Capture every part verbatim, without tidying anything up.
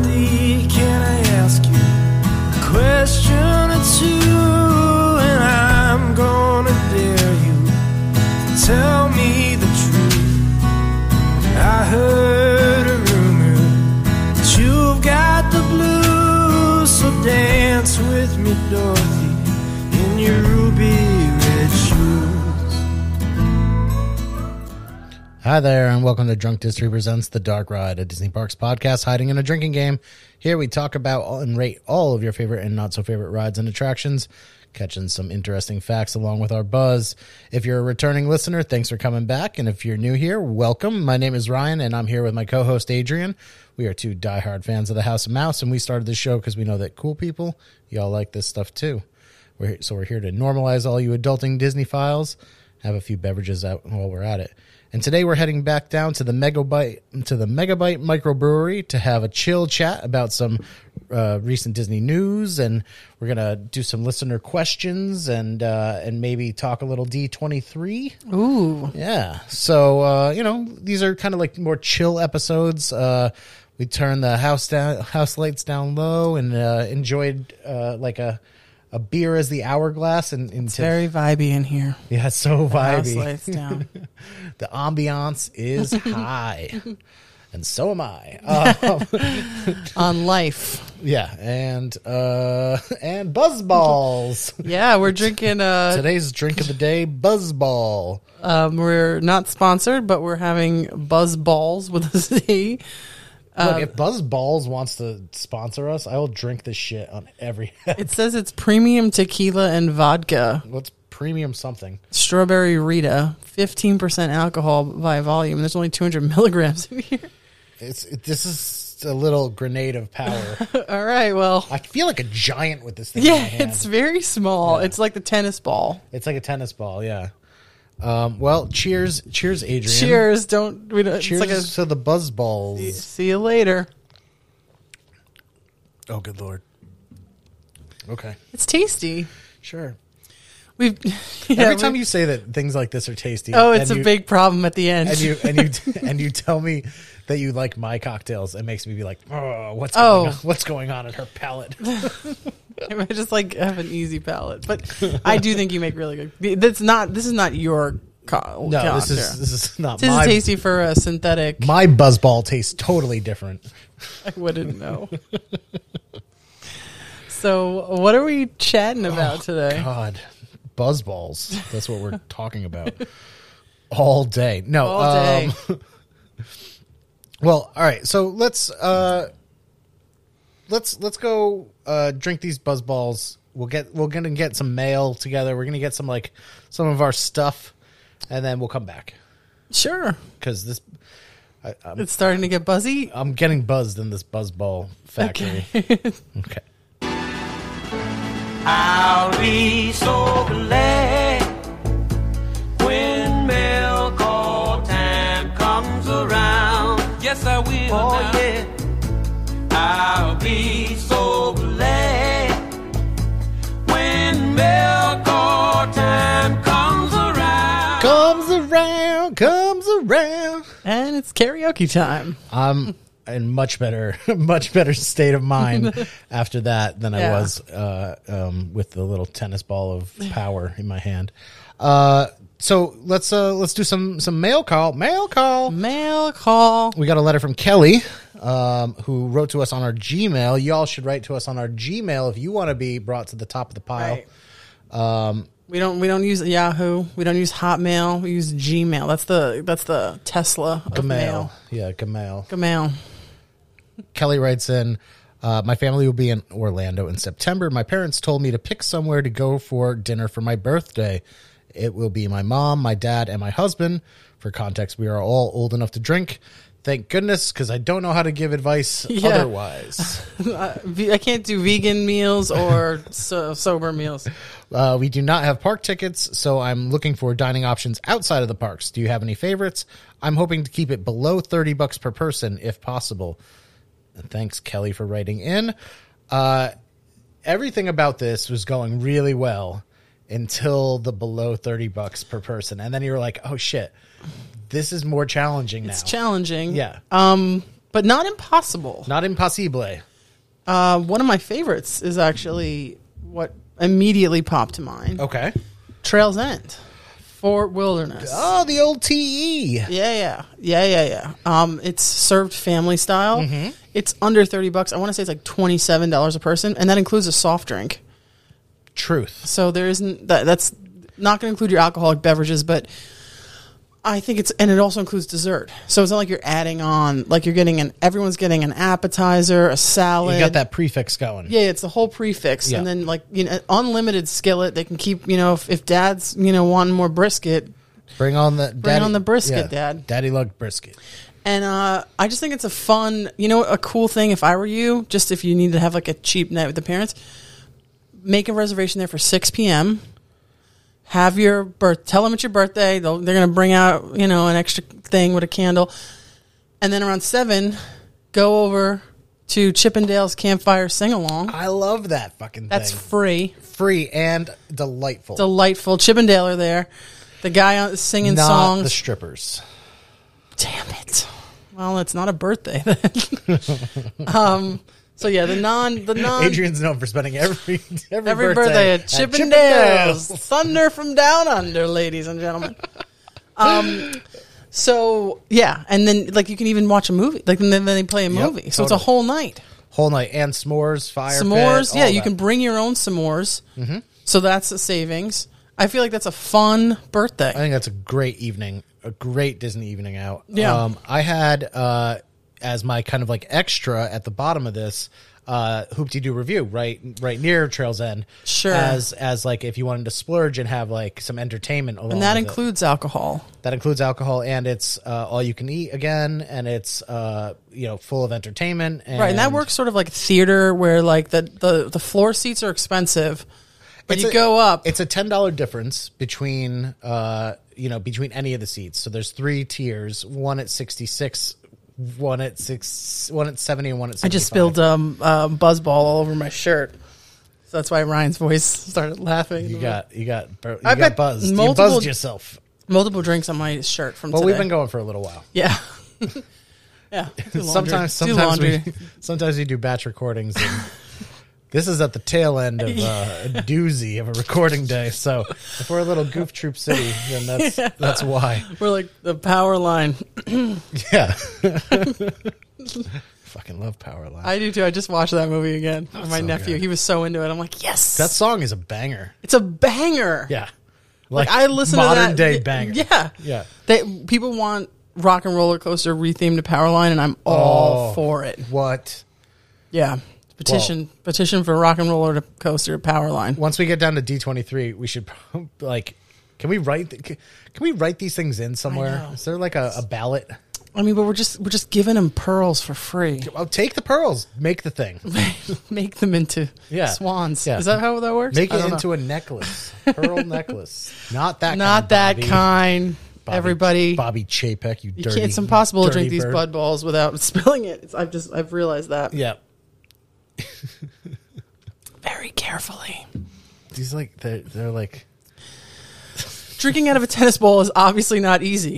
Dorothy, can I ask you a question or two? And I'm gonna dare you to tell me the truth. I heard a rumor that you've got the blues, so dance with me, Dorothy, in your ruby red shoes. Hi there, and welcome to Drunk History Presents The Dark Ride, a Disney Parks podcast hiding in a drinking game. Here we talk about and rate all of your favorite and not so favorite rides and attractions, catching some interesting facts along with our buzz. If you're a returning listener, thanks for coming back, and if you're new here, welcome. My name is Ryan, and I'm here with my co-host Adrian. We are two diehard fans of the House of Mouse, and we started this show because we know that cool people, y'all like this stuff too. We're, so we're here to normalize all you adulting Disney files, have a few beverages out while we're at it. And today we're heading back down to the Megabyte to the Megabyte Microbrewery to have a chill chat about some uh, recent Disney news, and we're gonna do some listener questions and uh, and maybe talk a little D twenty-three. Ooh, yeah. So uh, you know, these are kind of like more chill episodes. Uh, we turned the house down, house lights down low, and uh, enjoyed uh, like a. A beer as the hourglass, and into, it's very vibey in here. Yeah, it's so The house vibey. lights down. The ambiance is high, and so am I. Um, On life. yeah, and uh, and buzz balls. Yeah, we're drinking. Uh, Today's drink of the day: buzz ball. um, we're not sponsored, but we're having buzz balls with a Z. Look, if Buzz Balls wants to sponsor us, I will drink this shit on every. It says it's premium tequila and vodka. What's premium something? Strawberry Rita, fifteen percent alcohol by volume. And there's only two hundred milligrams in here. It's it, this is a little grenade of power. All right, well. I feel like a giant with this thing. in my Yeah, hand. it's very small. Yeah. It's like the tennis ball. It's like a tennis ball. Yeah. Um, well, cheers, cheers, Adrian. Cheers. Don't. We don't Cheers it's like a, to the buzz balls. see you later. Oh, good Lord. Okay. It's tasty. Sure. We've yeah, Every time we- you say that things like this are tasty. Oh, it's and a you, big problem at the end. and you and you and you tell me that you like my cocktails, it makes me be like, oh, what's Oh. going on? What's going on in her palate? I just like have an easy palate, but I do think you make really good. That's not. This is not your. Co- No, cocktail. this is this is not This my is tasty for a synthetic. my buzz ball tastes totally different. I wouldn't know. So, what are we chatting about today? God, buzz balls. That's what we're talking about all day. No, All day. Um, well, all right. So let's uh, let's let's go uh, drink these buzz balls. We'll get we're gonna get some mail together. We're gonna get some like some of our stuff, and then we'll come back Sure. because this I, I'm, It's starting to get buzzy. I'm getting buzzed in this buzz ball factory. Okay. Okay. I'll be so glad when mail call time comes around. Yes, I will. Oh, now. Yeah. I'll be so glad when mail call time comes around. Comes around, comes around. And it's karaoke time. I'm in much better, much better state of mind after that than I Yeah. was uh, um, with the little tennis ball of power in my hand. Uh, so let's uh, let's do some some mail call. Mail call. Mail call. We got a letter from Kelly, um, who wrote to us on our Gmail. Y'all should write to us on our Gmail if you want to be brought to the top of the pile. Right. Um, We don't. We don't use Yahoo. We don't use Hotmail. We use Gmail. That's the. That's the Tesla of Gmail. mail. Yeah, Gmail. Gmail. Kelly writes in, uh, my family will be in Orlando in September. My parents told me to pick somewhere to go for dinner for my birthday. It will be my mom, my dad, and my husband. For context, we are all old enough to drink. Thank goodness, because I don't know how to give advice Yeah. otherwise. I can't do vegan meals or so, sober meals. Uh, we do not have park tickets, so I'm looking for dining options outside of the parks. Do you have any favorites? I'm hoping to keep it below thirty bucks per person if possible. And thanks, Kelly, for writing in. Uh, everything about this was going really well until the below thirty bucks per person. And then you were like, oh, shit, this is more challenging now. It's challenging. Yeah. Um, but not impossible. Not impossible. Uh, one of my favorites is actually what immediately popped to mind. Okay. Trails End, Fort Wilderness. Oh, the old T E. Yeah, yeah, yeah, yeah, yeah. Um, it's served family style. Mm-hmm. It's under thirty bucks. I want to say it's like twenty seven dollars a person, and that includes a soft drink. Truth. So there isn't that. That's not going to include your alcoholic beverages, but I think it's, and it also includes dessert. So it's not like you're adding on, like you're getting an, everyone's getting an appetizer, a salad. You got that prefix going. Yeah, it's the whole prefix. Yeah. And then like, you know, unlimited skillet. They can keep, you know, if, if dad's, you know, wanting more brisket, Bring on the Bring on the brisket, Dad. Daddy loved brisket. and uh, I just think it's a fun, you know, a cool thing. If I were you, just if you need to have like a cheap night with the parents, make a reservation there for six p.m. Have your birth. Tell them it's your birthday. They'll, they're going to bring out, you know, an extra thing with a candle, and then around seven, go over to Chippendale's Campfire Sing Along. I love that fucking That's thing. free, Free and delightful. delightful. Chippendale are there. The guy on singing Not songs. the strippers. Damn it. Well, it's not a birthday then. um. So yeah, the non, the non. Adrian's known for spending every every, Every birthday, birthday, at Chippendales. Chippendales. Thunder from down under, ladies and gentlemen. Um, so yeah, and then like you can even watch a movie. Like and then they play a Yep, movie, so it's a totally. whole night. Whole night and s'mores, fire S'mores, pit, yeah, all you that. can bring your own s'mores. Mm-hmm. So that's a savings. I feel like that's a fun birthday. I think that's a great evening, a great Disney evening out. Yeah. Um, I had uh, as my kind of like extra at the bottom of this uh, Hoop-Dee-Doo review, right, right near Trails End. Sure. As as like if you wanted to splurge and have like some entertainment along And that with it. includes alcohol. That includes alcohol, and it's uh, all you can eat again, and it's uh, you know full of entertainment. And Right, and that works sort of like theater where like the, the, the floor seats are expensive, but It's you a- go up. It's a ten dollar difference between uh, you know between any of the seats. So there's three tiers: one at sixty six, one at six, one at seventy, and one at I seventy-five. just spilled um, uh, Buzzball all over my shirt. So that's why Ryan's voice started laughing. You got you got you I got bet buzzed. You multiple- buzzed yourself. multiple drinks on my shirt from Well, today. we've been going for a little while. Yeah. Yeah. Do laundry. Sometimes Do sometimes we laundry. sometimes we do batch recordings. And this is at the tail end of uh, a doozy of a recording day. So if we're a little Goof Troop City, then that's that's why. We're like the power line. Yeah. Fucking love Powerline. I do too. I just watched that movie again. with my so nephew. good. He was so into it. I'm like, yes. That song is a banger. it's a banger. Yeah. Like, I listen modern to that day y- banger. Yeah. Yeah. They people want Rock and Roller Coaster rethemed to Powerline, and I'm all Oh. for it. What? Yeah. Petition petition for Rock and Roller Coaster Powerline. Once we get down to D twenty-three, we should like can we write th- can we write these things in somewhere? know. Is there like a, a ballot? I mean, but we're just we're just giving them pearls for free. Well, take the pearls, make the thing. Make them into Yeah. swans. Yeah. Is that how that works? Make I it don't into know. a necklace. Pearl necklace. Not that Not kind, that Bobby. kind. Bobby- Everybody, Bobby Chapek, you, you dirty. can't, it's impossible to dirty drink these bird. Bud Balls without spilling it. It's, I've just I've realized that Yeah. very carefully. These like they're, they're like Drinking out of a tennis ball is obviously not easy.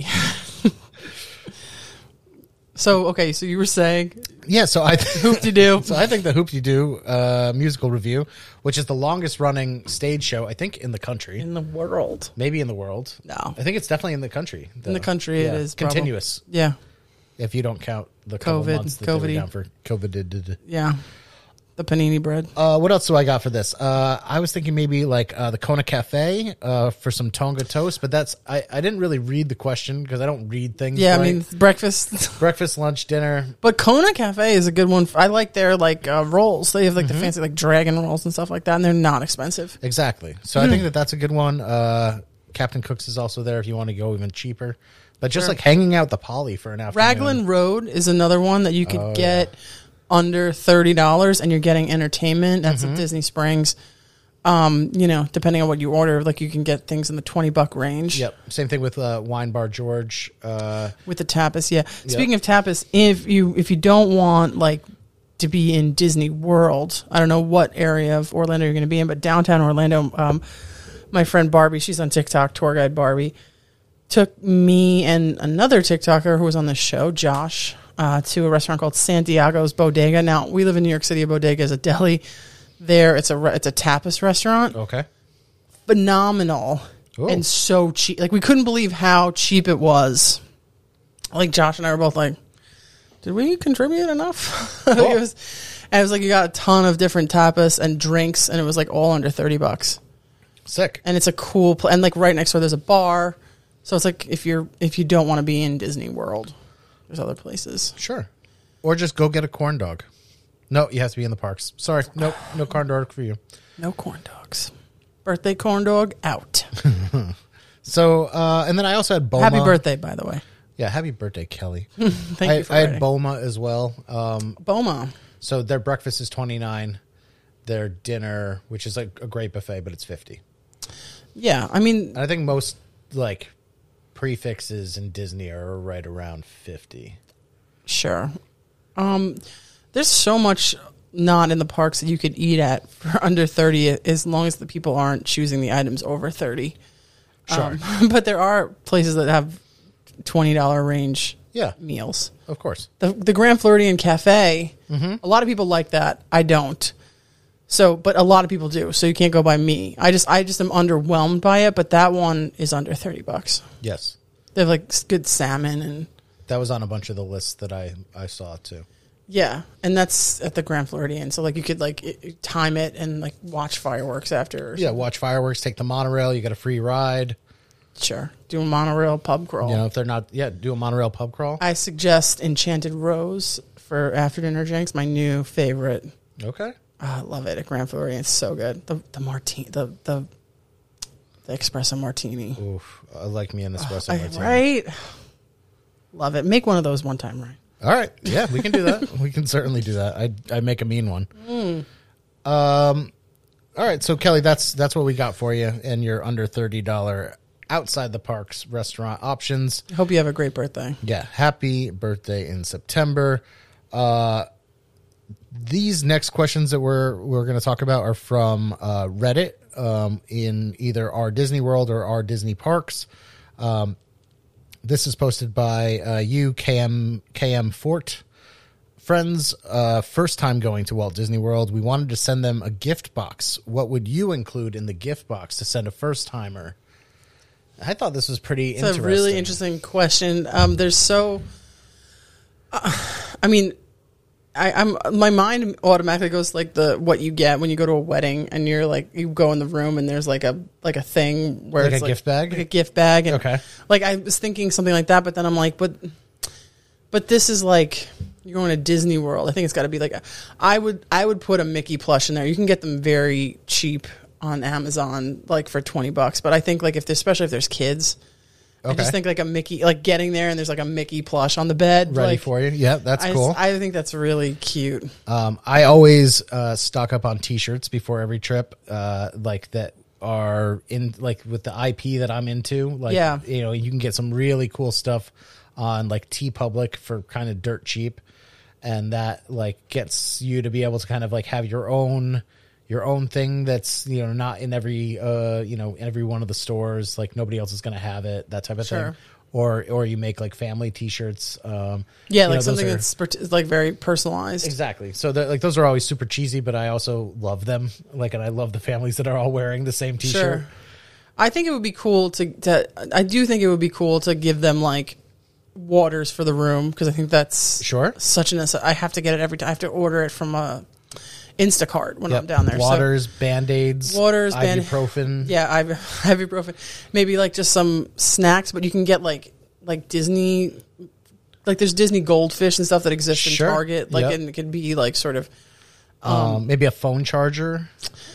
So okay, so you were saying yeah. So I Hoop-Dee-Doo. So I think the Hoop-Dee-Doo uh, musical review, which is the longest running stage show, I think, in the country, in the world. maybe in the world. No. I think it's definitely in the country. In the country it is probably. continuous. Yeah, If you don't count the couple COVID, months that they were COVID-y. down for COVID. yeah. The panini bread. Uh, what else do I got for this? Uh, I was thinking maybe like uh, the Kona Cafe uh, for some Tonga toast, but that's I, I didn't really read the question because I don't read things. Yeah, I right. mean breakfast. breakfast, lunch, dinner. But Kona Cafe is a good one. I like their like uh, rolls. They have like Mm-hmm. the fancy like dragon rolls and stuff like that, and they're not expensive. Exactly. So I think that that's a good one. Uh, Captain Cook's is also there if you want to go even cheaper. But just Sure. like hanging out the Poly for an afternoon. Raglan Road is another one that you could Oh, get under thirty dollars, and you're getting entertainment. That's Mm-hmm. at Disney Springs. Um, you know, depending on what you order, like you can get things in the twenty buck range. Yep. Same thing with uh, Wine Bar George. Uh, With the tapas, yeah. Speaking of tapas, if you if you don't want like to be in Disney World, I don't know what area of Orlando you're going to be in, but downtown Orlando, um, my friend Barbie, she's on TikTok, tour guide Barbie, took me and another TikToker who was on the show, Josh, uh, to a restaurant called Santiago's Bodega. Now, we live in New York City. A bodega is a deli. There, it's a re- it's a tapas restaurant. Okay. Phenomenal. Ooh. And so cheap. Like, we couldn't believe how cheap it was. Like, Josh and I were both like, did we contribute enough? Cool. it was, and it was like you got a ton of different tapas and drinks, and it was like all under thirty bucks. Sick. And it's a cool pl- and like right next door there's a bar. So it's like if you're if you don't want to be in Disney World, there's other places. Sure. Or just go get a corn dog. No, you have to be in the parks. Sorry. Nope. No corn dog for you. No corn dogs. Birthday corn dog out. So, uh, and then I also had Boma. Happy birthday, by the way. Yeah, happy birthday, Kelly. Thank I, you for I had writing. Boma as well. Um, Boma. so their breakfast is twenty-nine. Their dinner, which is like a great buffet, but it's fifty. Yeah, I mean, And I think most like prefixes in Disney are right around fifty. sure. Um, there's so much not in the parks that you could eat at for under thirty, as long as the people aren't choosing the items over thirty. Sure. Um, but there are places that have twenty dollars range Yeah, meals. of course. The the Grand Floridian Cafe, Mm-hmm. a lot of people like that. I don't. So, but a lot of people do. So you can't go by me. I just I just am underwhelmed by it. But that one is under thirty bucks. Yes. They have like s- good salmon and That was on a bunch of the lists that I, I saw too. yeah, and that's at the Grand Floridian. So like you could like i- time it and like watch fireworks after. Or Yeah, something. watch fireworks, take the monorail, you get a free ride. Sure. Do a monorail pub crawl. You know, if they're not, yeah, do a monorail pub crawl. I suggest Enchanted Rose for after dinner drinks. My new favorite. Okay. Oh, I love it at Grand Floridian. It's so good. The the martini, the the the espresso martini. Oof. I like me an espresso I- martini. right? Love it. Make one of those one time, right? All right. Yeah, we can do that. we can certainly do that. I I make a mean one. Mm. Um all right, so Kelly, that's that's what we got for you and your under thirty dollars outside the parks restaurant options. I hope you have a great birthday. Yeah, happy birthday in September. Uh these next questions that we're we're going to talk about are from uh, Reddit um, in either our Disney World or our Disney Parks. Um, this is posted by uh, you, K M K M Fort. Friends, uh, first time going to Walt Disney World. We wanted to send them a gift box. What would you include in the gift box to send a first timer? I thought this was pretty It's interesting. a really interesting question. Um, there's so, uh, I mean, I, I'm my mind automatically goes like the what you get when you go to a wedding and you're like you go in the room and there's like a like a thing where Like it's a like gift bag? like a gift bag. And Okay. Like I was thinking something like that, but then I'm like, but but this is like you're going to Disney World. I think it's got to be like a, I would I would put a Mickey plush in there. You can get them very cheap on Amazon, like for twenty bucks. But I think like if there's, especially if there's kids, I Okay. just think like a Mickey, like getting there and there's like a Mickey plush on the bed, Ready like, for you. Yeah, that's I, cool. I think that's really cute. Um, I always uh, stock up on T-shirts before every trip, uh, like that are in like with the I P that I'm into. Like, Yeah. you know, you can get some really cool stuff on like TeePublic for kind of dirt cheap, and that like gets you to be able to kind of like have your own your own thing that's, you know, not in every uh you know every one of the stores. Like nobody else is going to have it. That type of Sure. thing. Or or you make like family T-shirts. Um, Yeah, you like know, those something are- that's part- like very personalized. Exactly. So they're, like those are always super cheesy, but I also love them. Like, and I love the families that are all wearing the same T-shirt. Sure. I think it would be cool to, to. I do think it would be cool to give them like waters for the room because I think that's Sure. such an. I have to get it every time. I have to order it from a Instacart when Yep. I'm down there. So- Waters, Band-Aids, Waters, Band- ibuprofen. Yeah, I've ibuprofen. Maybe like just some snacks, but you can get like like Disney, like there's Disney goldfish and stuff that exists in Sure. Target. Like Yep. and it could be like sort of. Um, maybe a phone charger.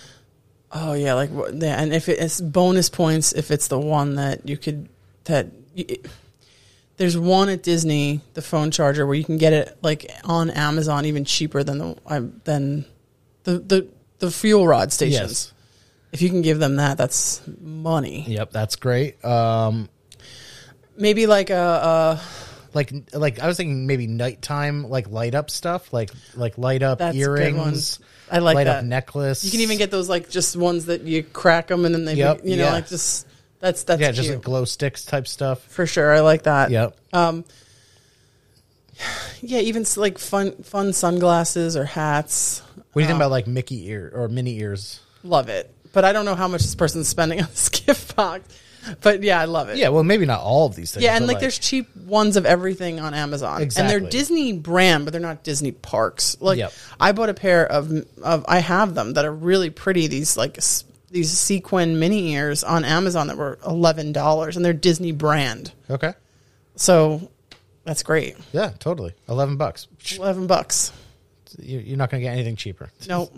Oh yeah, like what- yeah, and if it, it's bonus points if it's the one that you could that. You, it, there's one at Disney, the phone charger, where you can get it like on Amazon even cheaper than the I than the the the fuel rod stations. Yes. If you can give them that, that's money. Yep, that's great. Um, Maybe like a, a like like I was thinking maybe nighttime like light up stuff, like like light up That's a good earrings. one. I like light that. up necklace. You can even get those like just ones that you crack them and then they, Yep, you know, yeah. like just that's that's yeah, cute. just like glow sticks type stuff. For sure. I like that. Yep. Um, Yeah, even s- like fun fun sunglasses or hats. What do you think about like Mickey ear or mini ears? Love it. But I don't know how much this person's spending on this gift box. But yeah, I love it. Yeah, well, maybe not all of these things. Yeah, and but, like, there's cheap ones of everything on Amazon, Exactly. and they're Disney brand, but they're not Disney parks. Like, Yep. I bought a pair of of I have them that are really pretty. These like s- these sequin mini ears on Amazon that were eleven dollars, and they're Disney brand. okay. So that's great. Yeah, totally. Eleven bucks. Eleven bucks. You- You're not going to get anything cheaper. Nope.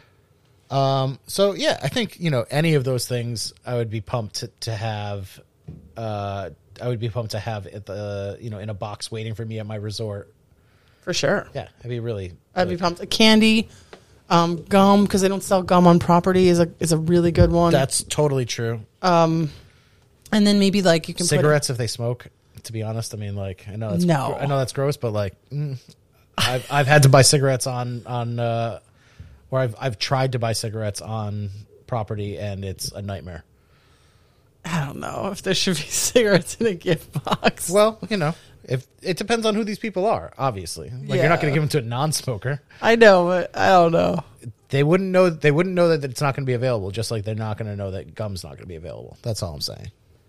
Um. So yeah, I think you know any of those things, I would be pumped to, to have. Uh, I would be pumped to have at the you know in a box waiting for me at my resort. For sure. Yeah, it'd be really. I'd really be pumped. Candy, um, gum, because they don't sell gum on property is a is a really good one. That's totally true. and then maybe like you can Cigarettes if they smoke. To be honest, I mean, like I know that's No. I know that's gross, but like mm, I've I've had to buy cigarettes on on uh, or I've I've tried to buy cigarettes on property and it's a nightmare. Put, I don't know if there should be cigarettes in a gift box. Well, you know, if it depends on who these people are. Obviously, like you're not going to Yeah. give them to a non-smoker. I know, but I don't know. They wouldn't know. They wouldn't know that it's not going to be available. Just like they're not going to know that gum's not going to be available. That's all I'm saying.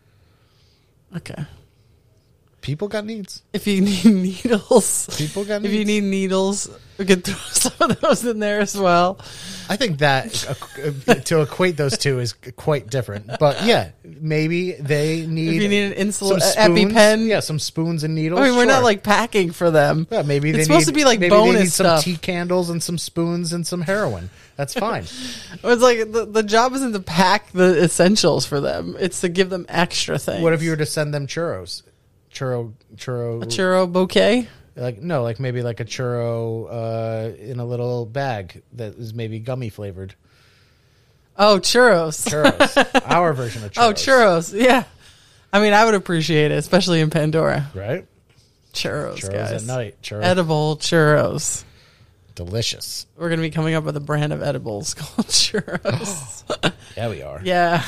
Okay. People got needs. If you need needles, People got if you needs. need needles, we could throw some of those in there as well. I think that uh, to equate those two is quite different. But yeah, maybe they need. If you need an some insulin spoons. EpiPen, Yeah, some spoons and needles. I mean, we're not sure. like packing for them. Yeah, maybe it's they supposed need, to be like maybe bonus they need some stuff. tea candles and some spoons and some heroin. That's fine. It's like the, the job isn't to pack the essentials for them; it's to give them extra things. What if you were to send them churros? Churro, churro, a churro bouquet? like no, like maybe like a churro uh, in a little bag that is maybe gummy flavored. Oh, churros! Churros, our version of churros. Oh, churros! Yeah, I mean, I would appreciate it, especially in Pandora. right? Churros, Churros guys. at night. Churros, Edible churros. delicious. We're gonna be coming up with a brand of edibles called churros. Yeah, we are. yeah,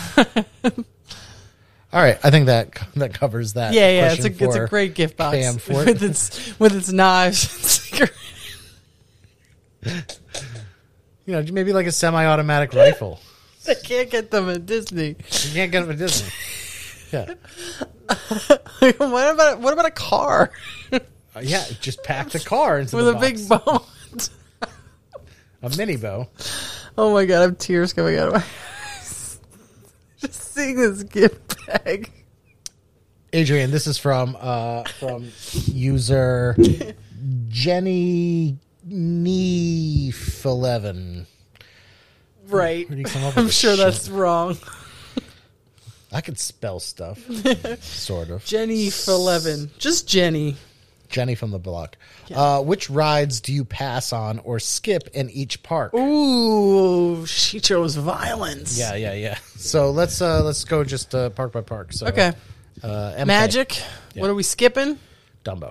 All right, I think that that covers that. yeah, yeah. It's a question it's a for great gift box K M Fort. with its with its knives and cigarettes. You know, maybe like a semi-automatic rifle. I can't get them at Disney. You can't get them at Disney. Yeah, what about what about a car uh, yeah. Just pack the car into with the a big box. bow? a mini bow. Oh my god, I have tears coming out of my eyes. Just seeing this gift bag. Adrian, this is from uh, from user Jenny Neef eleven. Right. Where do you come up with I'm this sure shit? that's wrong. I could spell stuff, sort of. Jenny eleven. Just Jenny. Jenny from the block. Uh, which rides do you pass on or skip in each park? Ooh, she chose violence. Yeah, yeah, yeah. So let's uh, let's go just uh, park by park. So Okay. uh, M K, Magic. Yeah. What are we skipping? Dumbo.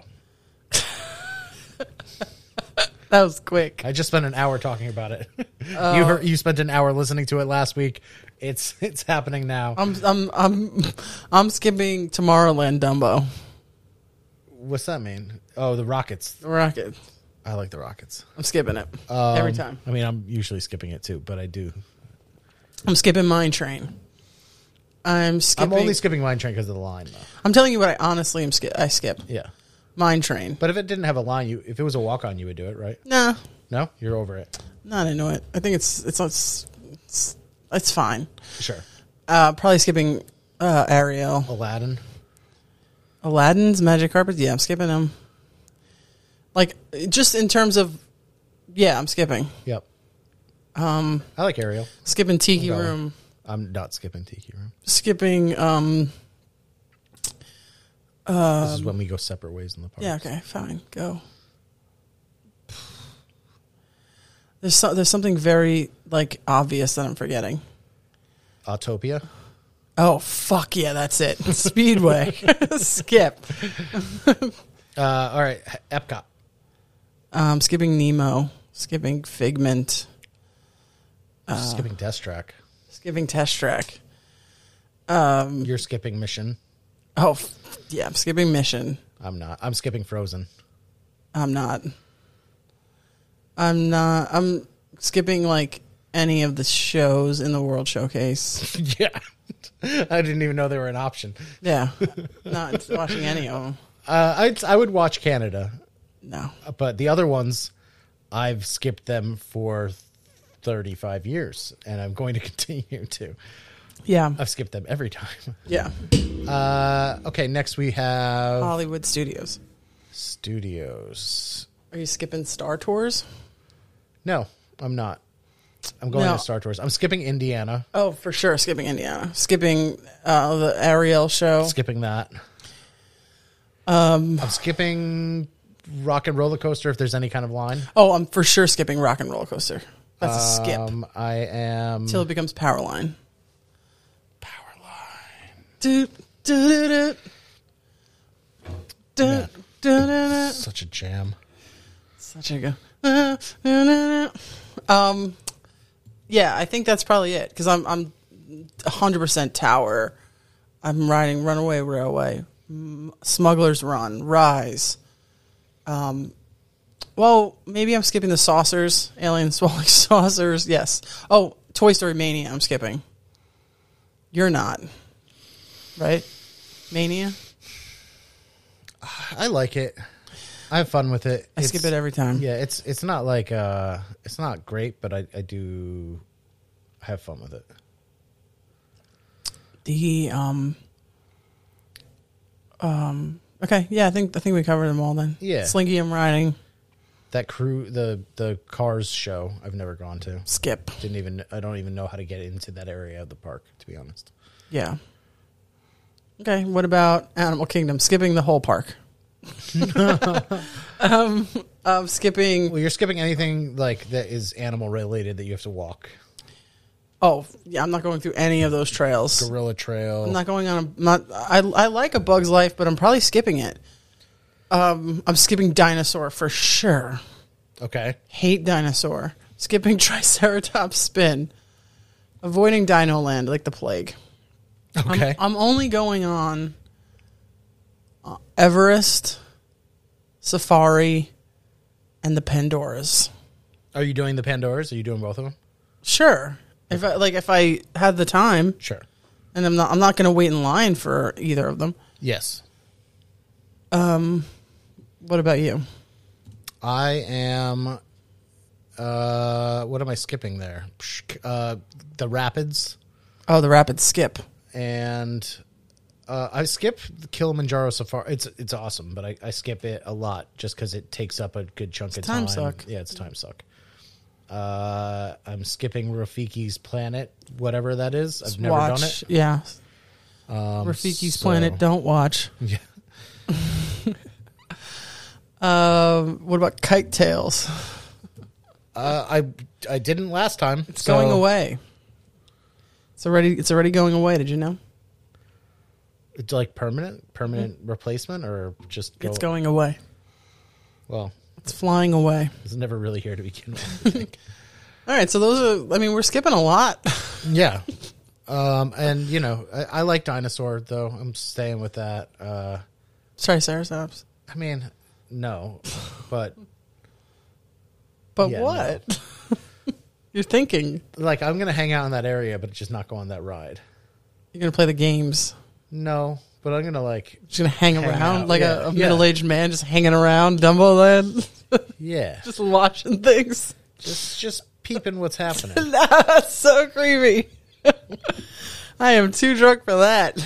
That was quick. I just spent an hour talking about it. Oh. you heard, you spent an hour listening to it last week. It's it's happening now. I'm I'm I'm I'm skipping Tomorrowland Dumbo. What's that mean? Oh, the Rockets. The Rocket. I like the Rockets. I'm skipping it Um, every time. I mean, I'm usually skipping it too, but I do. I'm skipping Mine Train. I'm skipping. I'm only skipping Mine Train because of the line, though. I'm telling you what I honestly am. Ski- I skip Yeah, Mine Train. but if it didn't have a line, you if it was a walk on, you would do it, right? Nah, No, you're over it. not into it. I think it's it's it's it's, it's fine. Sure. Uh, probably skipping uh, Ariel. Aladdin. Aladdin's Magic Carpet. Yeah, I'm skipping them. Like just in terms of, yeah, I'm skipping. Yep. Um, I like Ariel. skipping Tiki I'm going. Room. I'm not skipping Tiki Room. Skipping. Um, this is when we go separate ways in the park. yeah. Okay. Fine. Go. There's so, there's something very like obvious that I'm forgetting. Autopia. Oh fuck yeah, that's it. Speedway. Skip. Uh, all right, Epcot. Um, skipping Nemo. Skipping Figment. Uh, skipping Test Track. Skipping Test Track. Um, You're skipping Mission. oh f- yeah, I'm skipping Mission. I'm not. I'm skipping Frozen. I'm not. I'm not. I'm skipping like any of the shows in the World Showcase. Yeah. I didn't even know they were an option. Yeah. Not watching any of them. Uh, I'd, I would watch Canada, No. but the other ones, I've skipped them for thirty-five years, and I'm going to continue to. Yeah. I've skipped them every time. Yeah. Uh, okay, next we have Hollywood Studios. Studios. Are you skipping Star Tours? No, I'm not. I'm going No. to Star Tours. I'm skipping Indiana. Oh, for sure. Skipping Indiana. Skipping uh, the Ariel show. Skipping that. Um, I'm skipping Rock and Roller Coaster if there's any kind of line. oh, I'm for sure skipping Rock and Roller Coaster. That's a skip. Um, I am. Until it becomes Powerline. Powerline. Do, do, do, do. Do, Man. do, do, do. Such a jam. Such a go. Um, yeah, I think that's probably it because I'm I'm one hundred percent Tower. I'm riding Runaway Railway, M- Smuggler's Run, Rise. Um, well, maybe I'm skipping the saucers, alien swallowing saucers. Yes. Oh, Toy Story Mania. I'm skipping. You're not, right? Mania. I like it. I have fun with it. I skip it every time. Yeah, it's it's not like uh, it's not great, but I, I do have fun with it. The um um okay, yeah, I think I think we covered them all then. Yeah. Slinky I'm riding. That crew, the the Cars show, I've never gone to. Skip. Didn't even I don't even know how to get into that area of the park, to be honest. Yeah. Okay, what about Animal Kingdom? Skipping the whole park. um I'm skipping Well, you're skipping anything like that is animal related that you have to walk. oh, yeah, I'm not going through any of those trails. Gorilla Trail. I'm not going on a not I I like A Bug's Life, but I'm probably skipping it. Um I'm skipping Dinosaur for sure. Okay. Hate Dinosaur. Skipping Triceratops Spin. Avoiding Dino Land like the plague. Okay. I'm, I'm only going on uh, Everest, Safari, and the Pandoras. Are you doing the Pandoras? Are you doing both of them? Sure. If I, like if I had the time, Sure. and I'm not I'm not going to wait in line for either of them. Yes. Um, what about you? I am. Uh, what am I skipping there? Psh, Uh, the Rapids, Oh, the Rapid Skip. and uh, I skip the Kilimanjaro Safari. It's it's awesome, but I, I skip it a lot just because it takes up a good chunk of time time. suck. Yeah, it's time suck. Uh, I'm skipping Rafiki's Planet, whatever that is. I've never watch, done it. Yeah. Um, Rafiki's so- Planet. Don't watch. Yeah. Um, what about Kite Tails? Uh, I I didn't last time. It's so- going away. It's already it's already going away. Did you know? It's like permanent, permanent replacement, or just go, It's going away. Well, It's flying away. it's never really here to begin with. I think. All right, so those are. I mean, we're skipping a lot. Yeah. Um, and you know, I, I like Dinosaur though. I'm staying with that. Uh, Triceratops. I mean, no, but But Yeah, what? You're thinking like I'm gonna hang out in that area, but just not go on that ride. you're gonna play the games. No, but I'm gonna like, Just gonna hang, Hang around out, like yeah, a, a yeah. middle-aged man, just hanging around Dumbo Land, yeah, just watching things. just just peeping what's happening. That's so creepy. I am too drunk for that.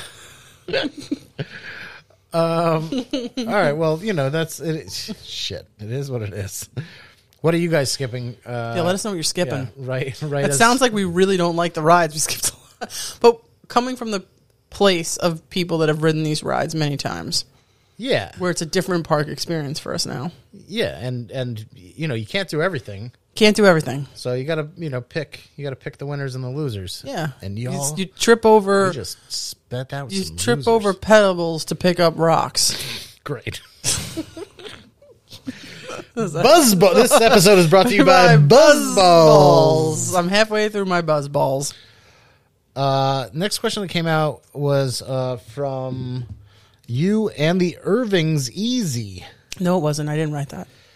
Um, all right, well, you know that's it. Shit, it is what it is. What are you guys skipping? Uh, Yeah, let us know what you're skipping. yeah, right, right. It as- sounds like we really don't like the rides. We skipped a lot. But coming from the place of people that have ridden these rides many times, yeah, where it's a different park experience for us now. yeah, and and you know you can't do everything, Can't do everything. so you gotta you know pick. You gotta pick the winners and the losers. Yeah. and You, y'all you trip over you just spit out. you some trip losers. over pebbles to pick up rocks. Great. Buzzball. This episode is brought to you by Buzzballs. Balls. I'm halfway through my buzz balls. Uh, next question that came out was uh, from you and the Irvings Easy. No, it wasn't. I didn't write that.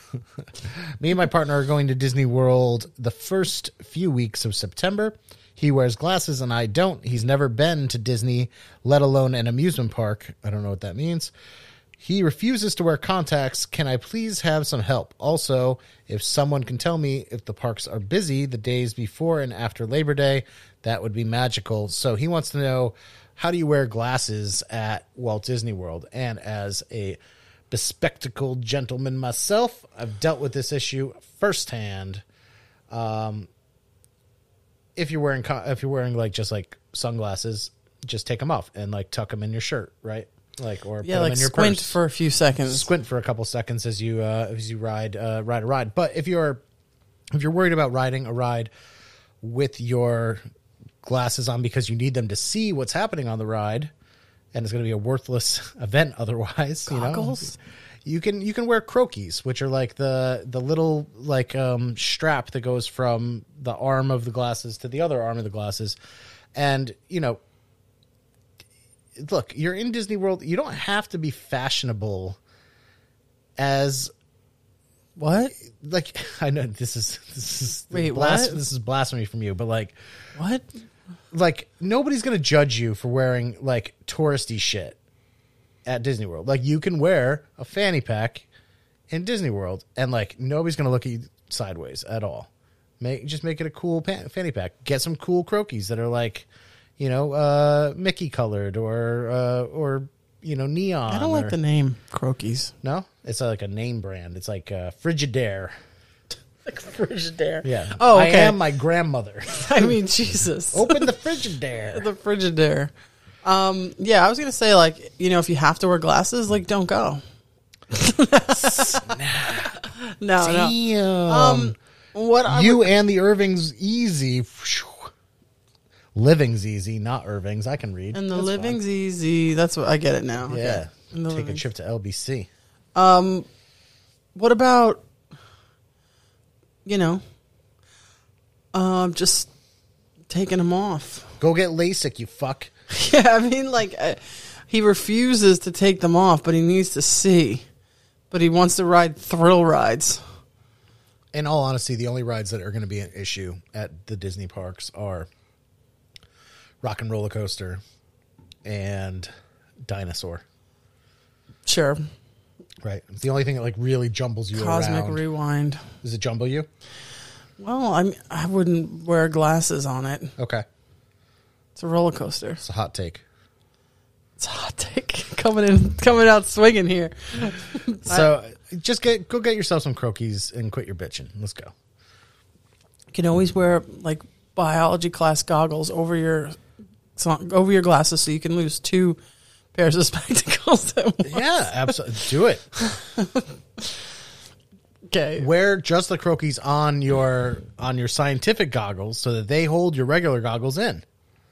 Me and my partner are going to Disney World the first few weeks of September. He wears glasses and I don't. He's never been to Disney, let alone an amusement park. I don't know what that means. He refuses to wear contacts. Can I please have some help? Also, if someone can tell me if the parks are busy the days before and after Labor Day, that would be magical. So he wants to know, how do you wear glasses at Walt Disney World? And as a bespectacled gentleman myself, I've dealt with this issue firsthand. Um, if you're wearing, if you're wearing like just like sunglasses, just take them off and like tuck them in your shirt, right? Like or Yeah, put like them in your squint purse. for a few seconds. Squint for a couple seconds as you uh, as you ride uh, ride a ride. But if you're if you're worried about riding a ride with your glasses on because you need them to see what's happening on the ride, and it's going to be a worthless event otherwise, Goggles? you know, you can you can wear croquis, which are like the the little like um, strap that goes from the arm of the glasses to the other arm of the glasses, and you know. Look, you're in Disney World. You don't have to be fashionable as What? like I know this is this is Wait, blas- what? this is blasphemy from you, but like What? like nobody's gonna judge you for wearing like touristy shit at Disney World. Like you can wear a fanny pack in Disney World, and like nobody's gonna look at you sideways at all. Make just make it a cool pan- fanny pack. Get some cool croquis that are like, you know, uh, Mickey colored or uh, or you know neon. I don't or, like the name Croquis. No, it's like a name brand. It's like uh, Frigidaire. Like Frigidaire. Yeah. Oh, I okay. am my grandmother. I mean, Jesus. Open the Frigidaire. The Frigidaire. Um, yeah, I was gonna say, like, you know, if you have to wear glasses, like, don't go. no, no. Damn. Um, what I you would- and the Irvings easy. Living's easy, not Irving's. I can read. and the That's living's easy. That's what I get it now. fine. Okay. Yeah. And the Take a living's- trip to L B C. Um, what about, you know, um, just taking them off? Go get LASIK, you fuck. Yeah, I mean, like, uh, he refuses to take them off, but he needs to see. But he wants to ride thrill rides. In all honesty, the only rides that are going to be an issue at the Disney parks are Rock and Roller Coaster and Dinosaur. Sure. Right. It's the only thing that like really jumbles you Cosmic around. Rewind. Does it jumble you? Well, I'm, I wouldn't wear glasses on it. Okay. It's a roller coaster. It's a hot take. It's a hot take. coming in, coming out swinging here. So just get go get yourself some croquis and quit your bitching. Let's go. You can always wear, like, biology class goggles over your so- over your glasses so you can lose two pairs of spectacles at once. Yeah, absolutely. Do it. Okay. Wear just the croquis on your on your scientific goggles so that they hold your regular goggles in.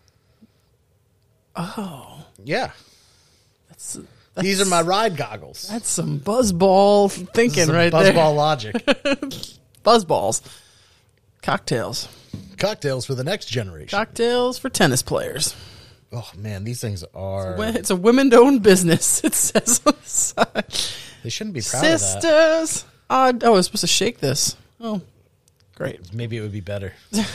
Oh. Yeah. That's, These are my ride goggles. That's some buzzball thinking Some right buzzball there. logic. Buzzballs. Cocktails. Cocktails for the next generation. Cocktails for tennis players. Oh man, these things are. It's a women-owned business, it says on the side. They shouldn't be proud of that. Sisters. Uh, oh, I was supposed to shake this. Oh, great. Maybe it would be better.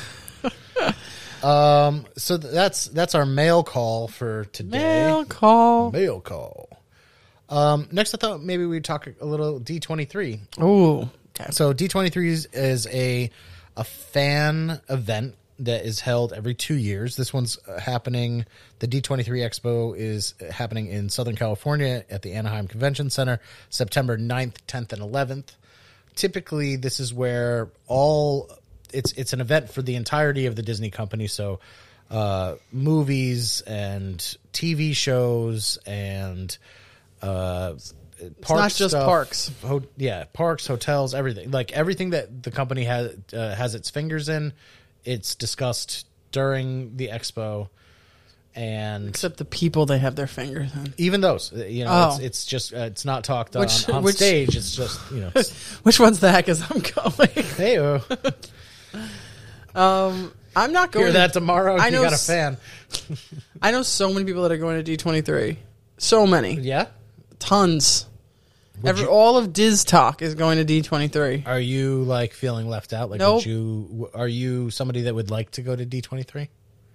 um. So th- that's that's our mail call for today. Mail call. Mail call. Um. Next, I thought maybe we'd talk a little D twenty-three. Oh, okay. So D twenty-three is, is a a fan event that is held every two years. This one's uh, happening. The D twenty-three Expo is happening in Southern California at the Anaheim Convention Center, September ninth, tenth, and eleventh. Typically, this is where all it's it's an event for the entirety of the Disney company. So, uh, movies and T V shows and uh, park not just stuff. parks. Ho- yeah, parks, hotels, everything. Like everything that the company has uh, has its fingers in, it's discussed during the expo, and Except the people they have their fingers in. even those, uh, you know, Oh. it's, it's just uh, it's not talked Which- on, on which- stage. It's just you know, Which one's the heck is I'm going? hey, uh, Um, I'm not going hear to- that tomorrow. I You know got a s- fan, I know so many people that are going to D twenty-three. So many. yeah. Tons. Every, you- all of Diz Talk is going to D twenty-three. Are you like feeling left out? Like, Nope. would you? Are you somebody that would like to go to D twenty-three?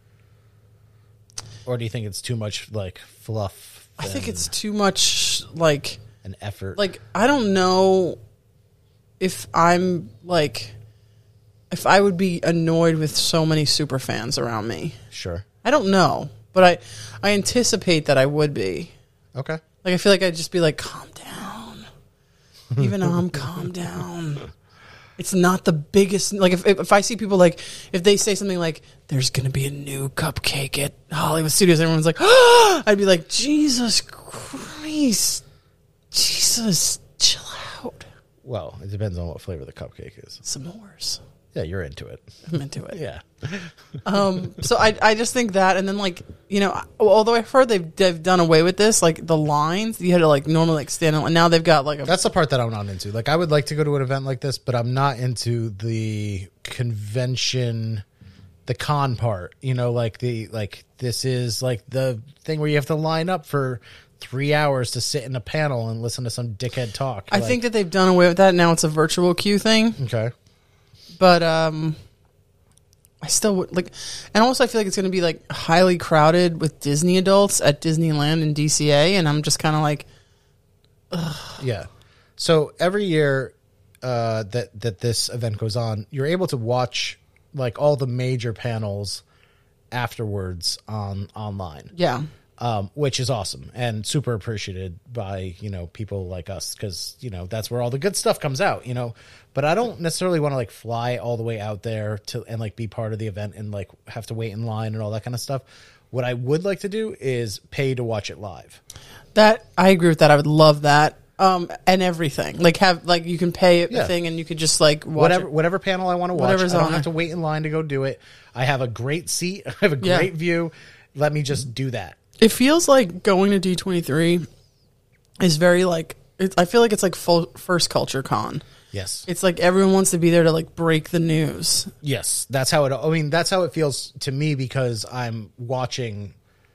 Or do you think it's too much like fluff? I think and it's too much, like, an effort. like I don't know if I'm like if I would be annoyed with so many super fans around me. Sure. I don't know, but I I anticipate that I would be. Okay. Like I feel like I'd just be like, calm down. Even I'm calm down. It's not the biggest. Like if, if if I see people like if they say something like there's gonna be a new cupcake at Hollywood Studios, everyone's like, oh! I'd be like, Jesus Christ, Jesus, chill out. Well, it depends on what flavor the cupcake is. S'mores. Yeah, you're into it. I'm into it. Yeah. Um. So I I just think that, and then like you know, although I've heard they've they've done away with this, like the lines you had to like normally like stand on, and now they've got like a That's the part that I'm not into. Like, I would like to go to an event like this, but I'm not into the convention, the con part. You know, like the like this is like the thing where you have to line up for three hours to sit in a panel and listen to some dickhead talk. I Like, think that they've done away with that. Now it's a virtual queue thing. okay. But um, I still would like, and also I feel like it's going to be like highly crowded with Disney adults at Disneyland and D C A, and I'm just kind of like, Yeah. So every year uh, that that this event goes on, you're able to watch like all the major panels afterwards on online. yeah, Um, which is awesome and super appreciated by, you know, people like us because, you know, that's where all the good stuff comes out, you know. But I don't necessarily want to like fly all the way out there to and like be part of the event and like have to wait in line and all that kind of stuff. What I would like to do is pay to watch it live. that I agree with that. I would love that. Um, and everything like have like you can pay a Yeah. thing and you could just like watch Whatever it. whatever panel I want to watch. Whatever's I don't on have there. to wait in line to go do it. I have a great seat. I have a Yeah. great view. Let me just do that. It feels like going to D twenty-three is very like it, I feel like it's like full, first culture con. Yes. It's like everyone wants to be there to like break the news. Yes, that's how it. I mean, that's how it feels to me because I'm watching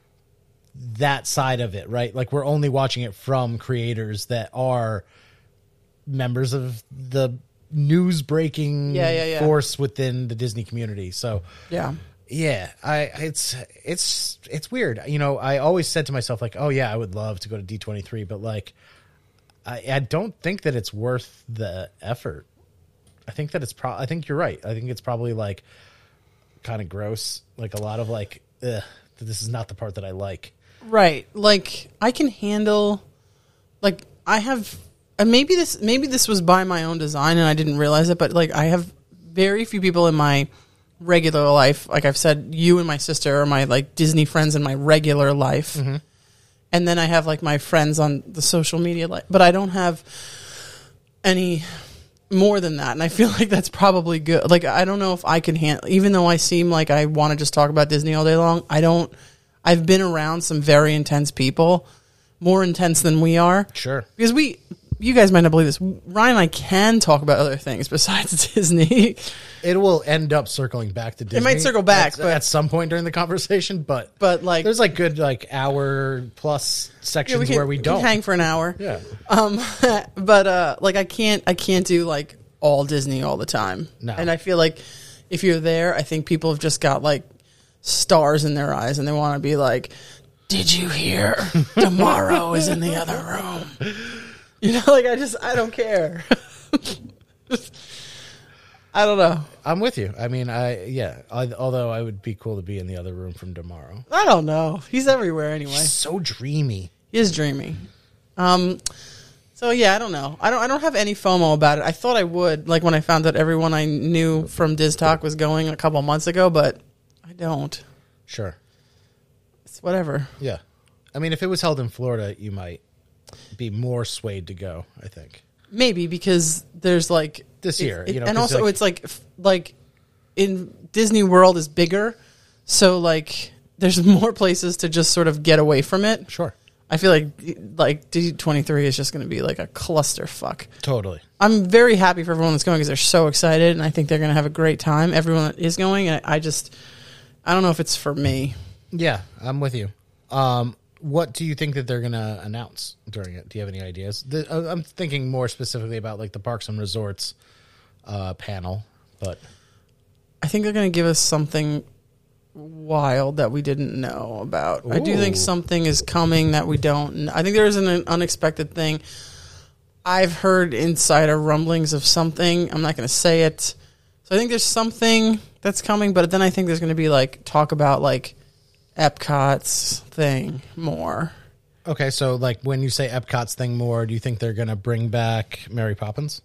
that side of it, right? Like we're only watching it from creators that are members of the news breaking Yeah, yeah, yeah. force within the Disney community. So Yeah. yeah, I it's it's it's weird. You know, I always said to myself like, oh yeah, I would love to go to D twenty-three, but like I, I don't think that it's worth the effort. I think that it's pro I think you're right. I think it's probably like kind of gross, like a lot of like ugh, this is not the part that I like. Right. Like I can handle like I have and maybe this maybe this was by my own design and I didn't realize it, but like I have very few people in my regular life. Like I've said, you and my sister are my like Disney friends in my regular life. Mm-hmm. And then I have like my friends on the social media life, but I don't have any more than that. And I feel like that's probably good. Like I don't know if I can handle, even though I seem like I want to just talk about Disney all day long. I don't. I've been around some very intense people, more intense than we are. Sure. Because we, you guys might not believe this. Ryan and I can talk about other things besides Disney. It will end up circling back to Disney. might circle back, at, but- at some point during the conversation, but But like, there's like good like hour plus yeah, sections we can, where we can don't. hang for an hour. Yeah. Um, but uh, like I can't, I can't do like all Disney all the time. No. And I feel like if you're there, I think people have just got like stars in their eyes and they want to be like, "Did you hear? Tomorrow is in the other room." You know, like I just, I don't care. I don't know. I'm with you. I mean, I yeah. I, although I would be cool to be in the other room from tomorrow. I don't know. He's everywhere anyway. So dreamy. He is dreamy. Um. So yeah, I don't know. I don't. I don't have any FOMO about it. I thought I would, like when I found out everyone I knew from Diz Talk was going a couple months ago, but I don't. Sure. It's whatever. Yeah. I mean, if it was held in Florida, you might be more swayed to go, I think. Maybe because there's like This it- year, it- you know, and 'cause, also like- it's like f- like in Disney World is bigger, so like there's more places to just sort of get away from it. Sure. I feel like like D twenty-three is just going to be like a clusterfuck. Totally. I'm very happy for everyone that's going because they're so excited, and I think they're going to have a great time. Everyone that is going, and I just, I don't know if it's for me. Yeah, I'm with you. Um, what do you think that they're going to announce during it? Do you have any ideas? The, uh, I'm thinking more specifically about like the Parks and Resorts uh, panel, but I think they're going to give us something wild that we didn't know about. Ooh. I do think something is coming that we don't know. I think there is an unexpected thing. I've heard insider rumblings of something. I'm not going to say it. So I think there's something that's coming, but then I think there's going to be like talk about like Epcot's thing more. Okay, so like when you say Epcot's thing more, do you think they're going to bring back Mary Poppins?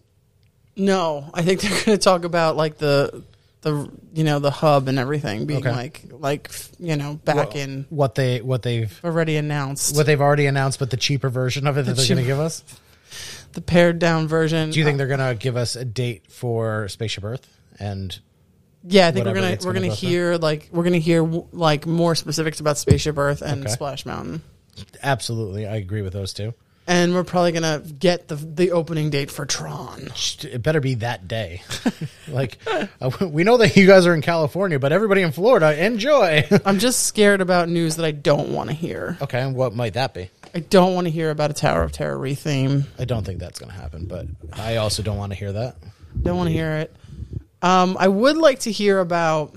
No, I think they're going to talk about like the the you know the hub and everything being okay. like like you know back what, in what they what they've already announced. What they've already announced, but the cheaper version of it the that they're going to give us. The pared down version. Do you think they're going to give us a date for Spaceship Earth? And yeah, I think we're gonna we're gonna, gonna hear through? like we're gonna hear like more specifics about Spaceship Earth and okay. Splash Mountain. Absolutely, I agree with those two. And we're probably gonna get the the opening date for Tron. It better be that day. Like uh, we know that you guys are in California, but everybody in Florida, enjoy. I'm just scared about news that I don't want to hear. Okay, and what might that be? I don't want to hear about a Tower of Terror retheme. I don't think that's going to happen, but I also don't want to hear that. Don't want to hear it. Um, I would like to hear about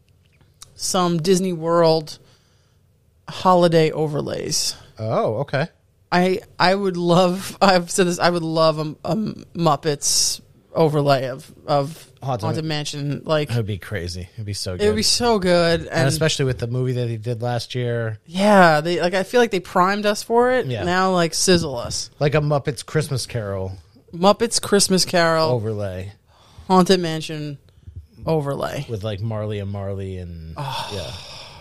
some Disney World holiday overlays. Oh, okay. I I would love. I've said this. I would love a, a Muppets overlay of of Haunted, Haunted Mansion. Like that would be crazy. It'd be so good. It would be so good, and, and especially with the movie that they did last year. Yeah, they like. I feel like they primed us for it. Yeah. Now, like sizzle us. Like a Muppets Christmas Carol. Muppets Christmas Carol overlay. Haunted Mansion overlay with like Marley and Marley and oh. yeah.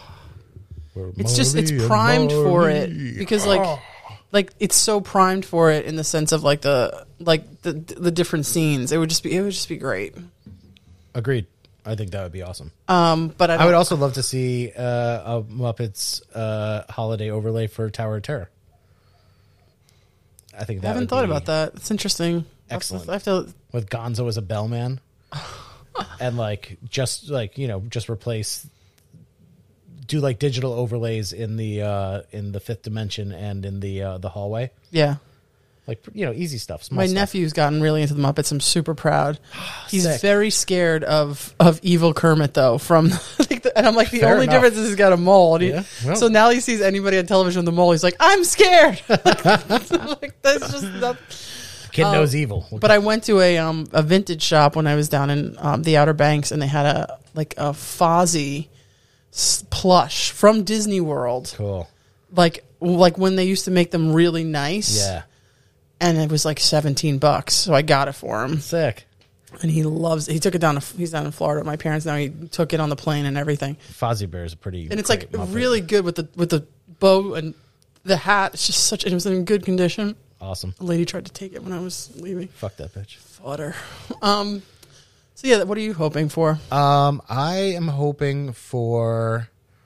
We're it's just it's primed Marley. for it because like. Oh. Like it's so primed for it in the sense of like the like the the different scenes. It would just be it would just be great. Agreed. I think that would be awesome. Um, but I, I would also love to see uh, a Muppets uh, holiday overlay for Tower of Terror. I think that I haven't would thought be about that. It's interesting. Excellent. I have to with Gonzo as a bellman, and like just like you know just replace. Do like digital overlays in the uh, in the fifth dimension and in the uh, the hallway. Yeah, like you know, easy stuff. Small My stuff. nephew's gotten really into the Muppets. I'm super proud. He's Sick. very scared of of evil Kermit though. From like the, and I'm like the Fair only enough. difference is he's got a mole. And he, Yeah, well. So now he sees anybody on television with the mole. He's like, I'm scared. Like that's just not. Kid um, knows evil. But I went to a um a vintage shop when I was down in um, the Outer Banks, and they had a like a Fozzie plush from Disney World. Cool. Like like when they used to make them really nice. Yeah. And it was like seventeen bucks, so I got it for him. Sick. And he loves it. He took it down to he's down in Florida with my parents now. He took it on the plane and everything. Fozzie Bear is a pretty And it's like Muppet. really good with the with the bow and the hat. It's just such it was in good condition. Awesome. A lady tried to take it when I was leaving. Fuck that bitch. Fought her. Um So yeah, what are you hoping for? Um, I am hoping for,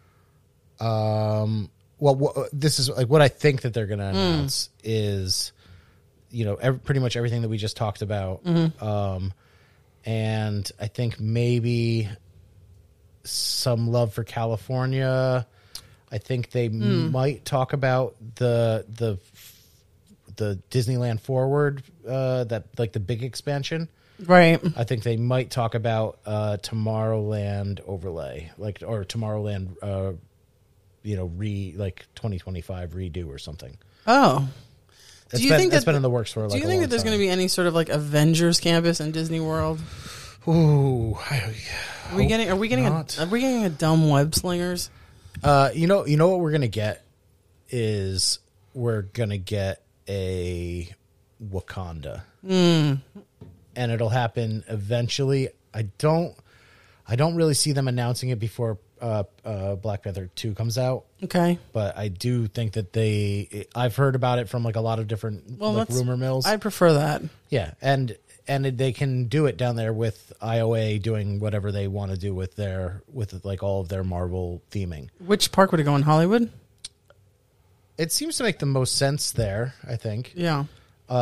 um, well, wh- this is like what I think that they're going to announce mm. is, you know, ev- pretty much everything that we just talked about. Mm-hmm. Um, and I think maybe some love for California. I think they mm. might talk about the the the Disneyland Forward, uh, that like the big expansion. Right. I think they might talk about uh, Tomorrowland overlay, like or Tomorrowland, uh, you know, re like twenty twenty-five redo or something. Oh, that's do you been, think that's that, been in the works for? Like do you a think long that there's time. going to be any sort of like Avengers campus in Disney World? Ooh, I, are we getting? Are we getting? Not. A, are we getting a dumb web slingers? Uh, you know, you know what we're gonna get is we're gonna get a Wakanda. Mm. And it'll happen eventually. I don't, I don't really see them announcing it before uh, uh, Black Panther two comes out. Okay, but I do think that they. I've heard about it from like a lot of different well, like, rumor mills. I prefer that. Yeah, and and they can do it down there with I O A doing whatever they want to do with their with like all of their Marvel theming. Which park would it go in? Hollywood? It seems to make the most sense there. I think. Yeah. Um,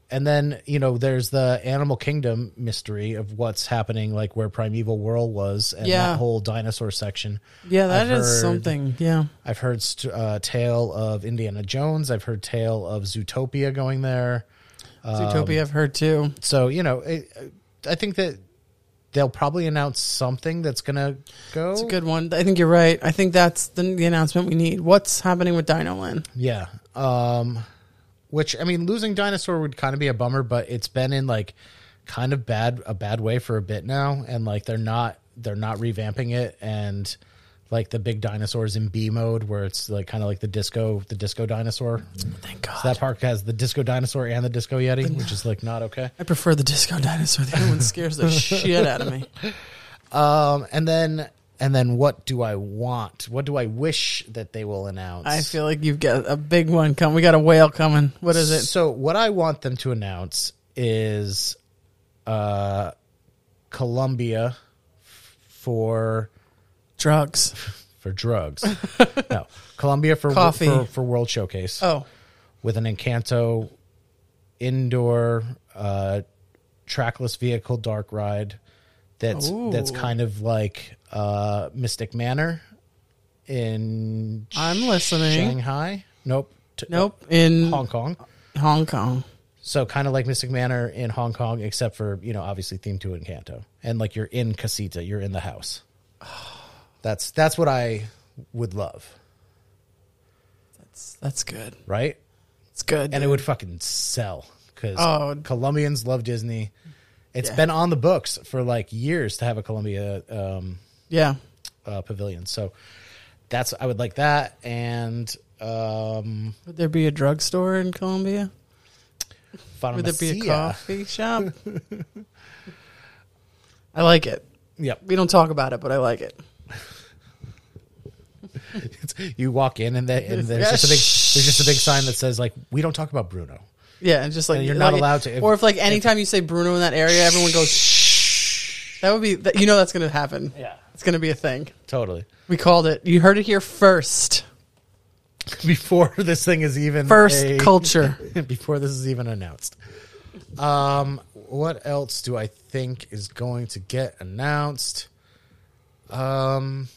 and then, you know, there's the Animal Kingdom mystery of what's happening, like where Primeval World was, and Yeah. that whole dinosaur section. Yeah, that I've is heard- something. Yeah. I've heard st- uh, tale of Indiana Jones. I've heard tale of Zootopia going there. Zootopia I've heard too. So, you know, it, I think that they'll probably announce something that's going to go. It's a good one. I think you're right. I think that's the, the announcement we need. What's happening with Dino Land? Yeah. Um, which, I mean, losing Dinosaur would kind of be a bummer, but it's been in like kind of bad, a bad way for a bit now. And like, they're not, they're not revamping it. And like the big dinosaurs in B mode where it's like kind of like the disco, the disco dinosaur. Thank God. So that park has the disco dinosaur and the disco Yeti, which is like not okay. I prefer the disco dinosaur. The other one scares the shit out of me. Um, and then, and then what do I want? What do I wish that they will announce? I feel like you've got a big one coming. We got a whale coming. What is it? So what I want them to announce is, uh, Columbia for Drugs. for drugs. No, Columbia for, Coffee. for for World Showcase Oh, with an Encanto indoor uh, trackless vehicle dark ride. That's Ooh. that's kind of like uh, Mystic Manor in I'm listening. Shanghai. Nope. T- nope. In Hong Kong. Hong Kong. So kind of like Mystic Manor in Hong Kong, except for, you know, obviously themed to Encanto. And like you're in Casita, you're in the house. That's that's what I would love, That's that's good. right? It's good. And it would fucking sell because Oh. Colombians love Disney. It's Yeah. been on the books for like years to have a Columbia um, yeah. uh, pavilion. So that's I would like that. And um, Would there be a drugstore in Colombia? Would there be a Farmacia. coffee shop? I like it. Yep. We don't talk about it, but I like it. It's, you walk in and, they, and there's just a big there's just a big sign that says like we don't talk about Bruno. Yeah, and just like And you're not like- allowed to. If- or if like anytime you say Bruno in that area, everyone goes. Shh. That would be. That, you know that's going to happen. Yeah, It's going to be a thing. totally. We called it. You heard it here first. Before this thing is even First a- culture. before this is even announced. Um, what else do I think is going to get announced? Um,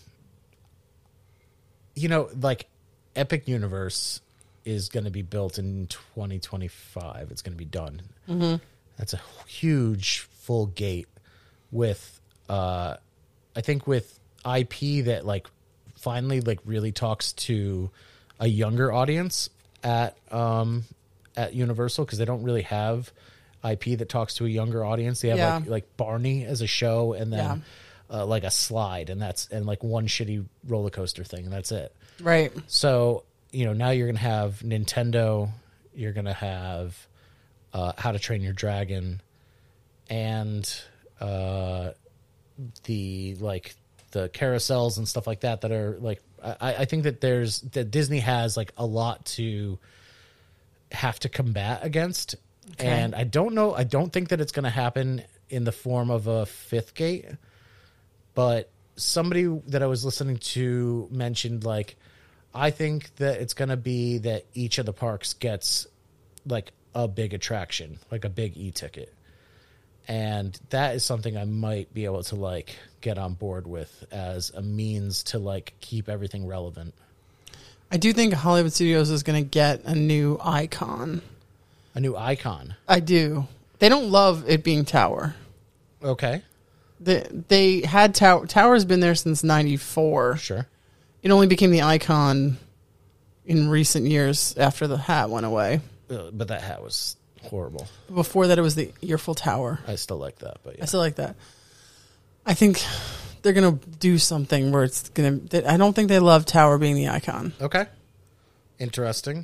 you know, like Epic Universe is going to be built in twenty twenty-five. It's going to be done. Mm-hmm. That's a huge full gate with, uh, I think with I P that like finally like really talks to a younger audience at um at Universal, because they don't really have I P that talks to a younger audience. They have Yeah. like like Barney as a show, and then uh, like a slide, and that's and like one shitty roller coaster thing, and that's it. Right. So, you know, now you're gonna have Nintendo, you're gonna have uh, How to Train Your Dragon, and uh, the like the carousels and stuff like that that are like I, I think that there's that Disney has like a lot to have to combat against. Okay. And I don't know I don't think that it's gonna happen in the form of a fifth gate, but somebody that I was listening to mentioned like I think that it's gonna be that each of the parks gets like a big attraction, like a big e-ticket. And that is something I might be able to like get on board with as a means to like keep everything relevant. I do think Hollywood Studios is going to get a new icon. A new icon. I do. They don't love it being Tower. Okay. They, they had Tower. Tower's been there since ninety-four. Sure. It only became the icon in recent years after the hat went away. Uh, but that hat was horrible. Before that, it was the Earful Tower. I still like that, but yeah. I still like that. I think they're going to do something where it's going to... I don't think they love Tower being the icon. Okay. Interesting.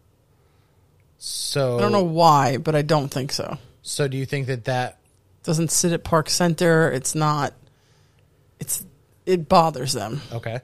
So I don't know why, but I don't think so. So do you think that that Doesn't sit at Park Center. It's not... It's It bothers them. okay?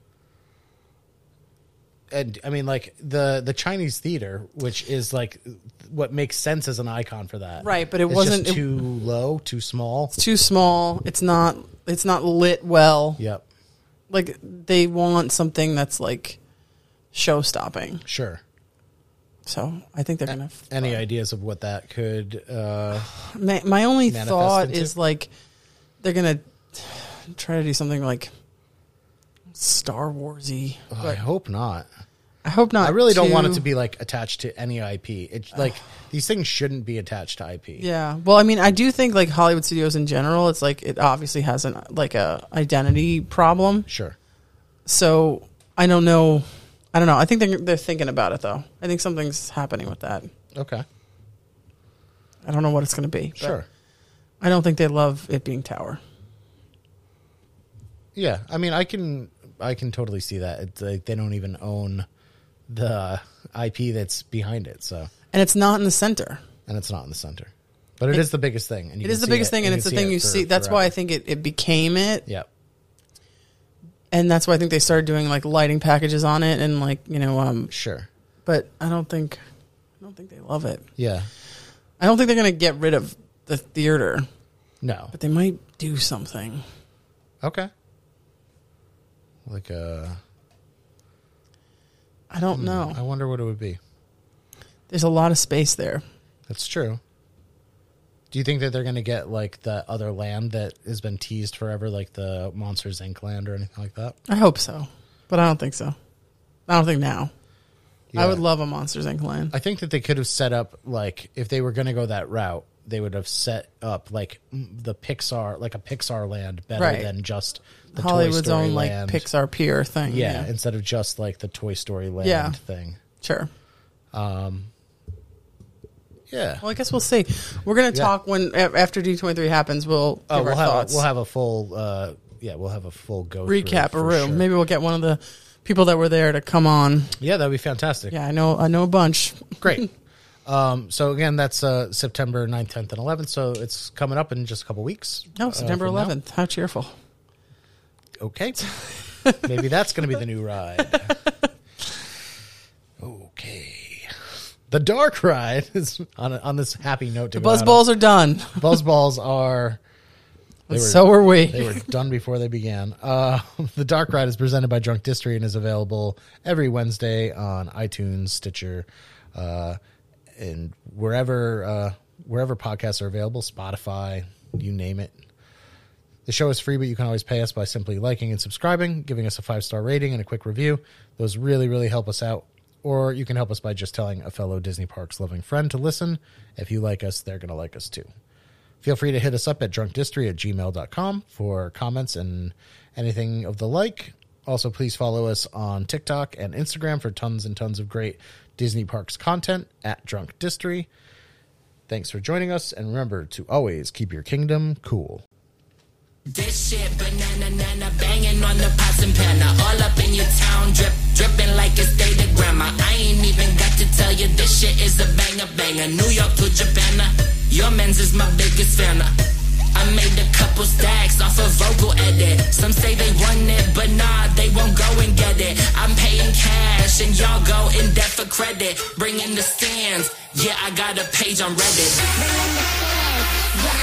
And I mean, like the the Chinese theater, which is like what makes sense as an icon for that, Right, but it It's wasn't- just it- too low, too small. It's too small. It's not... It's not lit well. Yep, Like, they want something that's, like, show-stopping. sure. So I think they're gonna. Any ideas of what that could? Uh, my, my only manifest thought into? is like they're gonna try to do something like Star Warsy. oh, I But hope not. I hope not. I really don't want it too- to be like attached to any I P. It's like these things shouldn't be attached to I P. Yeah. Well, I mean, I do think like Hollywood studios in general, it's like it obviously has an like a identity problem. Sure. So I don't know. I don't know. I think they're they're thinking about it though. I think something's happening with that. Okay. I don't know what it's going to be. but Sure. I don't think they love it being Tower. Yeah. I mean, I can I can totally see that. It's like they don't even own the I P that's behind it. So, And it's not in the center. and it's not in the center, but it, it is the biggest thing. And you It can is the see biggest it, thing, and you it's the can thing it you for see. That's why I forever. think it, it became it. Yeah. And that's why I think they started doing like lighting packages on it and like, you know, um, Sure. but I don't think, I don't think they love it. Yeah. I don't think they're going to get rid of the theater, No. but they might do something. Okay. Like uh I don't know. I wonder what it would be. There's a lot of space there. That's true. Do you think that they're going to get like the other land that has been teased forever, like the Monsters Incorporated land or anything like that? I hope so, but I don't think so. I don't think now. I Yeah. would love a Monsters Incorporated land. I think that they could have set up, like, if they were going to go that route, they would have set up like the Pixar, like a Pixar land better Right. than just the Hollywood's Toy Story own like land. Pixar Pier thing. Yeah, Yeah, instead of just like the Toy Story land Yeah. thing. sure. Yeah. Well, I guess we'll see. We're gonna Yeah. talk when a- after D twenty-three happens. We'll give Oh, our we'll have thoughts. a, we'll have a full uh, yeah, we'll have a full go recap a through, for room. sure. Maybe we'll get one of the people that were there to come on. Yeah, that'd be fantastic. Yeah, I know. I know a bunch. Great. Um, so again, that's uh, September ninth, tenth, and eleventh. So it's coming up in just a couple weeks. No, uh, September from now. eleventh. How cheerful. Okay. Maybe that's going to be the new ride. Okay. The Dark Ride is on a, on this happy note. To The go buzz out balls are done. on. Buzz balls are. They were, so are we. They were done before they began. Uh, the Dark Ride is presented by Drunk Distillery and is available every Wednesday on iTunes, Stitcher, uh, and wherever uh, wherever podcasts are available, Spotify, you name it. The show is free, but you can always pay us by simply liking and subscribing, giving us a five-star rating and a quick review. Those really, really help us out. Or you can help us by just telling a fellow Disney Parks loving friend to listen. If you like us, they're going to like us too. Feel free to hit us up at drunkdistory at gmail dot com for comments and anything of the like. Also, please follow us on TikTok and Instagram for tons and tons of great Disney Parks content at Drunk Distory. Thanks for joining us, and remember to always keep your kingdom cool. This shit, banana, nana, banging on the pots and panna. All up in your town, drip, dripping like it's dated grandma. I ain't even got to tell you, this shit is a banger, banger. New York to Japan, your men's is my biggest fan. I made a couple stacks off a vocal edit. Some say they want it, but nah, they won't go and get it. I'm paying cash, and y'all go in debt for credit. Bring in the stands, yeah, I got a page on Reddit.